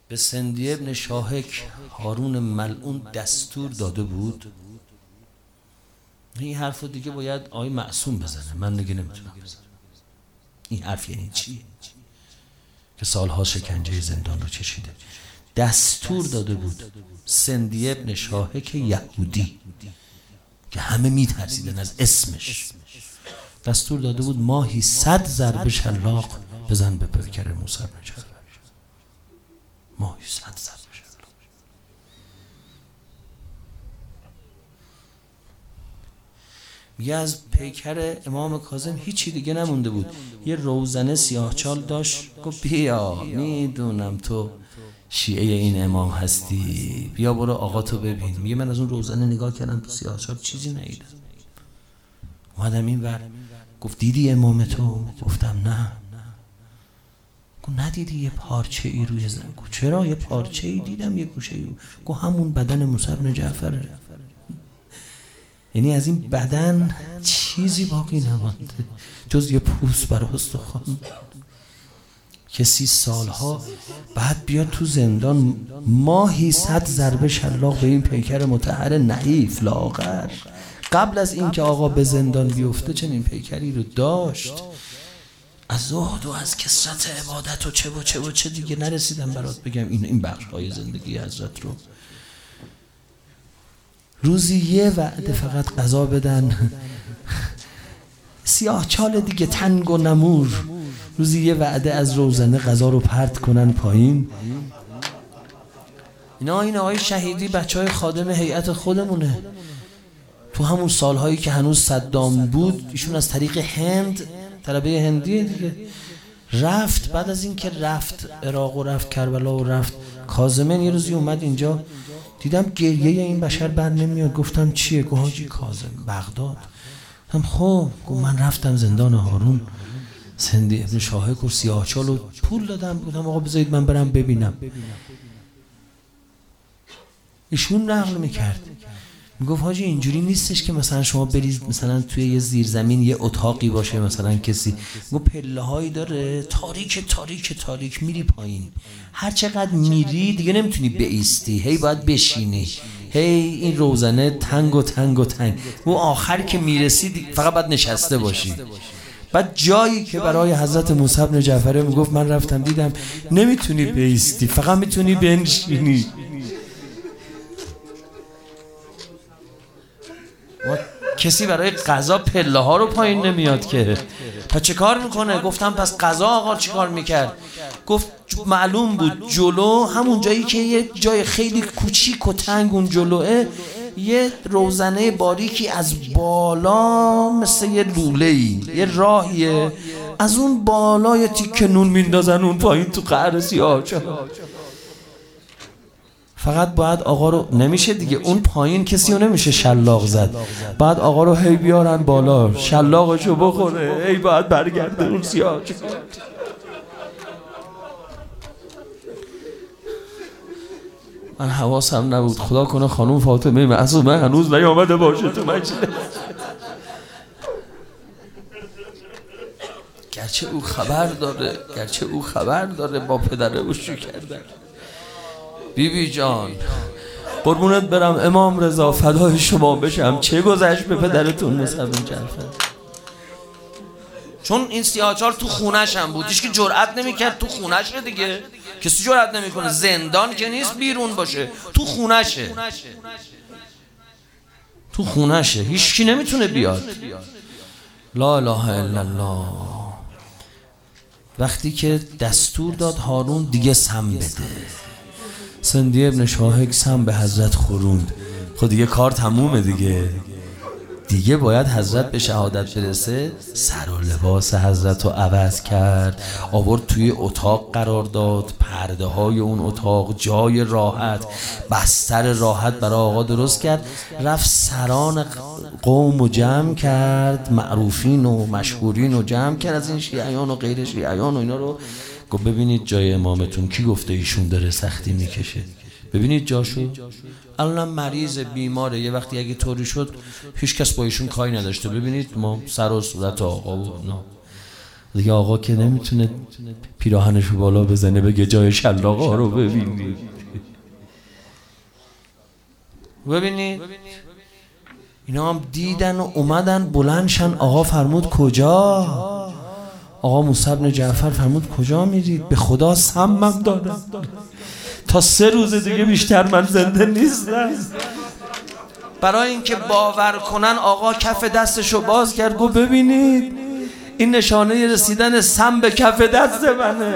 به سندی ابن شاهک هارون ملعون دستور داده بود. این حرف دیگه باید آقای معصوم بزنه، من دیگه نمیتونم بزنم. این حرف یعنی چی؟ که سالها شکنجه زندان رو چشیده. دستور داده بود سندی ابن شاهک یهودی که همه میترسیدن از اسمش، دستور داده بود ماهی 100 ضربه شلاق بزن به پیکر موسی بن جعفر. ماهی 100 ضربه شلاق. میگه از پیکر امام کاظم هیچی دیگه نمونده بود. یه روزنه سیاهچال داشت، گفت بیا میدونم تو شیعه این امام هستی، بیا برو آقا تو ببین. میگه من از اون روزنه نگاه کردم تو سیاهچال چیزی ندیدم. اومدم این ور، گفت دیدی امام تو؟ گفتم نه. گفت ندیدی یه پارچه ای روی زمین؟ گفت چرا یه پارچه ای دیدم یه گوشه ای. گفت همون بدن موسی بن جعفره. یعنی از این بدن چیزی باقی نمانده جز یه پوست بر استخوان. کسی سالها بعد بیاد تو زندان ماهی 100 ضربه شلاق به این پیکر مطهر نحیف لاغر. قبل از این که آقا به زندان بیفته چنین پیکری رو داشت. از زهد و از کثرت عبادت و چه دیگه نرسیدم برات بگم این بخش‌های زندگی حضرت رو. روزی یه وعده فقط غذا بدن، سیاه چال دیگه تنگ و نمور، روزی یه وعده از روزنه غذا رو پرت کنن پایین. این آقای شهیدی بچه های خادم هیئت خودمونه. تو همون سالهایی که هنوز صدام بود ایشون از طریق هند، طلبه هندی دیگه، رفت. بعد از این که رفت عراق و رفت کربلا و رفت کاظمین، یه روزی اومد اینجا، دیدم گریه این بشر بند نمیاد. گفتم چیه؟ گفت حاجی کاظم بغداد. خب گفت من رفتم زندان هارون سندی ابن شاهک و سیاهچال و پول دادم، گفتم آقا بذارید من برم ببینم. ایشون نقل میکرد، میگفت حاجی اینجوری نیستش که مثلا شما برید مثلا توی یه زیرزمین یه اتاقی باشه مثلا کسی، میگفت پله هایی داره تاریک میری پایین، هر چقدر میری دیگه نمیتونی بایستی، هی باید بشینی، هی این روزنه تنگ و آخر که میرسی فقط باید نشسته باشی. بعد جایی که برای حضرت موسی بن جعفر میگفت من رفتم دیدم نمیتونی بایستی، فقط میتونی بنشینی. کسی برای قضا پله ها رو پایین نمیاد که، پس چه کار میکنه؟ گفتم پس قضا آقا چی کار میکرد؟ گفت معلوم بود جلو همون جایی که یه جای خیلی کوچیک و تنگ اون جلوه، یه روزنه باریکی از بالا مثل یه لوله‌ای یه راهیه، از اون بالا یه تیکه نون میندازن اون پایین تو قعر سیاهچال. فقط باید آقا رو، نمیشه دیگه اون پایین کسی رو نمیشه شلاق زد، بعد آقا رو هی بیارن بالا شلاقشو بخوره، هی باید برگرده اون سیاهچال. من حواسم نبود، خدا کنه خانوم فاطمه معصومه هنوز نیامده باشه تو مجلس. گرچه او خبر داره با پدر او شو کردن. بیبی جان قربونت برم امام رضا فدای شما بشم، چه گذشت به پدرتون موسی بن جعفر؟ چون این سیاهچال تو خونش هم بود، هیچ که جرئت نمیکرد تو خونشه دیگه، کسی جرئت نمیکنه، زندان که نیست بیرون باشه، تو خونشه هیچ کی نمیتونه بیاد. لا اله الا الله. وقتی که دستور داد هارون دیگه سم بده، سندی ابن شاهک سم به حضرت خوروند، خود دیگه کار تمومه دیگه باید حضرت به شهادت برسه. سر و لباس حضرت رو عوض کرد، آورد توی اتاق قرار داد، پرده های اون اتاق، جای راحت، بستر راحت برای آقا درست کرد، رفت سران قوم رو جمع کرد، معروفین و مشهورین رو جمع کرد از این شیعیان و غیر شیعیان و اینا رو، گفت ببینید جای امامتون کی گفته ایشون داره سختی میکشه، ببینید جاشو، الان مریض بیماره، یه وقتی اگه طوری شد هیچ کس با ایشون کاری نداشته، ببینید ما سر و صورت آقا و نه. دیگه آقا که نمیتونه پیراهنشو بالا بزنه بگه جای شلاقا رو ببینید. ببینید اینا هم دیدن و اومدن بلندشن. آقا فرمود کجا؟ آقا موسی بن جعفر فرمود کجا میرید؟ به خدا سمم دادم تا 3 روز دیگه بیشتر من زنده نیستم. برای اینکه باور کنن آقا کف دستشو باز کرد گفت ببینید این نشانه رسیدن سم به کف دست منه.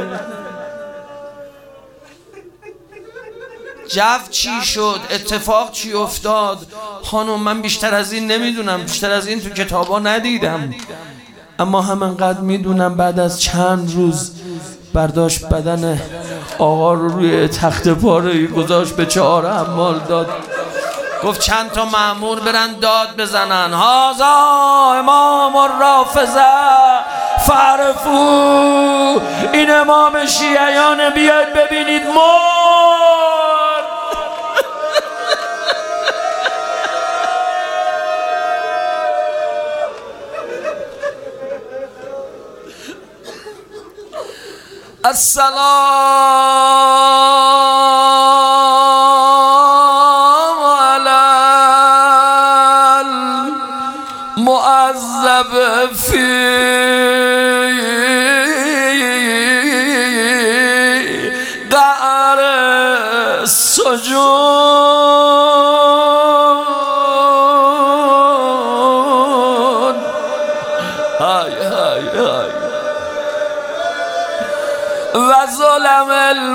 جو چی شد؟ اتفاق چی افتاد؟ خانم من بیشتر از این نمیدونم، بیشتر از این تو کتابا ندیدم، اما همانقدر میدونم بعد از چند روز برداشت بدن آقا رو روی تخت پاره‌ای گذاشت به 4 حمال داد. گفت چند تا مأمور برن داد بزنن هازا امام الرافضه فعرفو، این امام شیعیان بیاید ببینید مرد. السلام علی المعذب فی قعر السجون. های های های و ظلم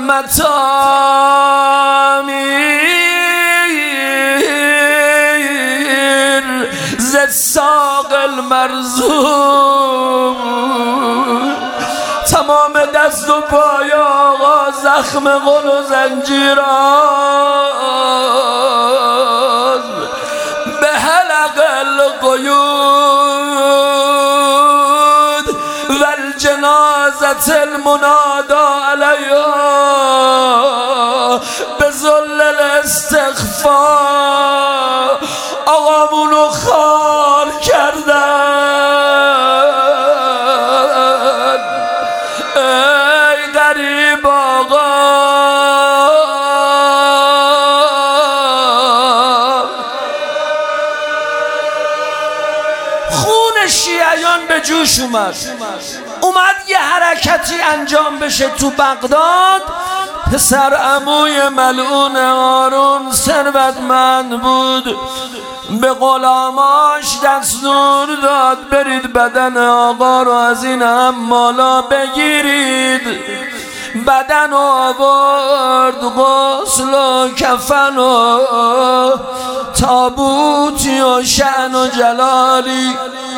المتامیر ز ساق المرزوم. تمام دست و پای آقا زخم غل و زنجیراز به حلق القیود و الجنازت المنادا علیها به ذل الاستخفاء آقامونو خار کردن. ای غریب آقا خون شیعیان به جوش اومد یه حرکتی انجام بشه تو بغداد. پسر عموی ملعون هارون ثروتمند بود، به غلاماش دستور داد برید بدن آقا رو از این حمالا بگیرید. بدن آورد، غسل و کفن و تابوتی و شأن و جلالی.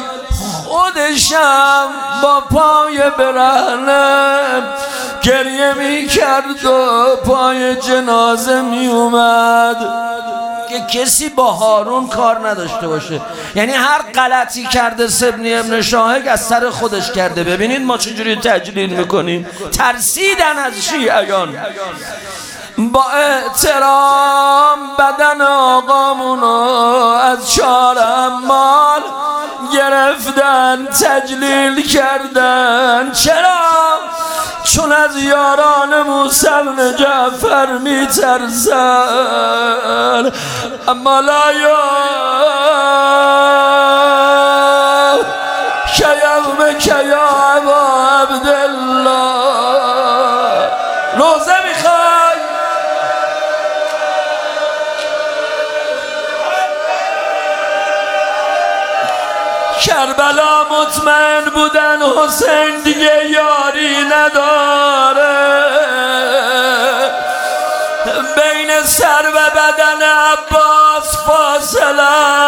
خودشم با پای برهنه گریه می کرد و پای جنازه می اومد که کسی با هارون کار نداشته باشه. یعنی هر غلطی کرده سبنی ابن شاهق از سر خودش کرده. ببینید ما چجوری تجلیل میکنیم. ترسیدن از شیعیان. با احترام بدن آقامونو از 4 حمال گرفتن تجلیل کردن. چرا؟ چون از یاران موسی بن جعفر میترسن. اما لا یومک یا ابا عبدالله. روزه میخوای؟ کربلا مطمئن بودن حسین دیگه یاری نداره. بین سر و بدن عباس فاصله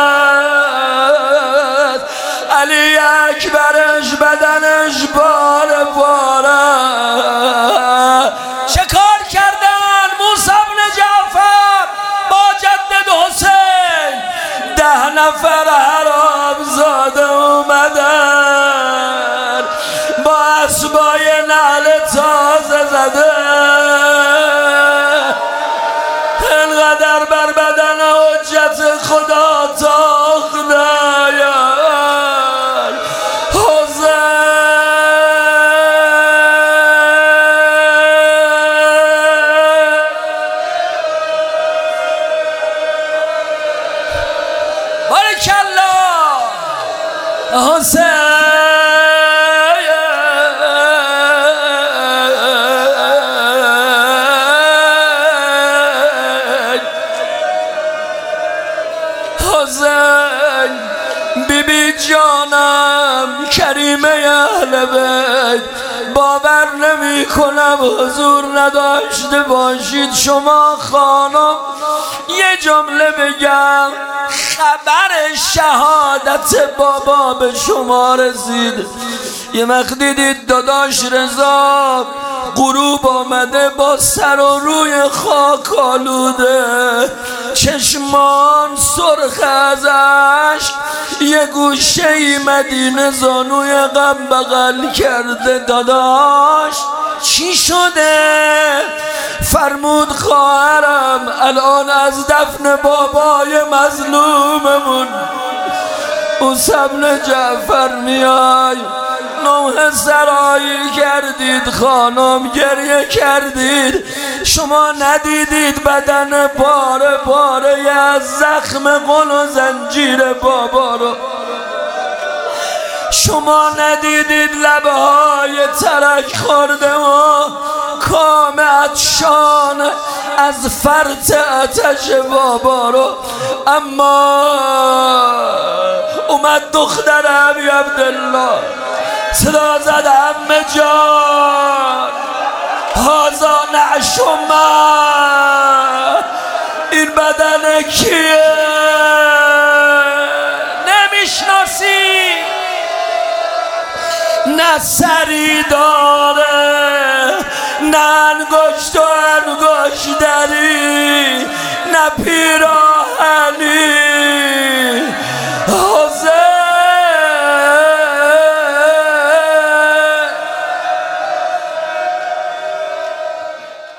است. علی اکبرش بدنش باره باره. چه کار کردن موسی بن جعفر با جدد حسین؟ 10 نفر حرام زاده اومدن با اسبای نعل تازه زده. انقدر بر بدن حجت خدا تاختن. حسین جانم کریمه اهل بیت، باور نمی کنم حضور نداشته باشید شما خانم. یه جمله بگم، خبر شهادت بابا به شما رسید. یه وقت دیدید داداش رضا غروب آمده با سر و روی خاک آلوده، چشمان سرخ از عشق، یه گوشه مدینه زانوی غم بغل کرده. داداش چی شده؟ فرمود خواهرم الان از دفن بابای مظلوممون موسی بن جعفر میای. نوح سرایی کردید خانم، گریه کردید. شما ندیدید بدن پاره پاره از زخم قل و زنجیر بابا رو؟ شما ندیدید لبهای ترک خورده و کام عطشان از فرط آتش بابا رو؟ اما اومد دختر ابی عبدالله صدا زد عمه جان هازا نعش من، این بدن کیه؟ نمیشناسی؟ نه سری داره، نه انگشت و انگشتری، نه پیراهنی،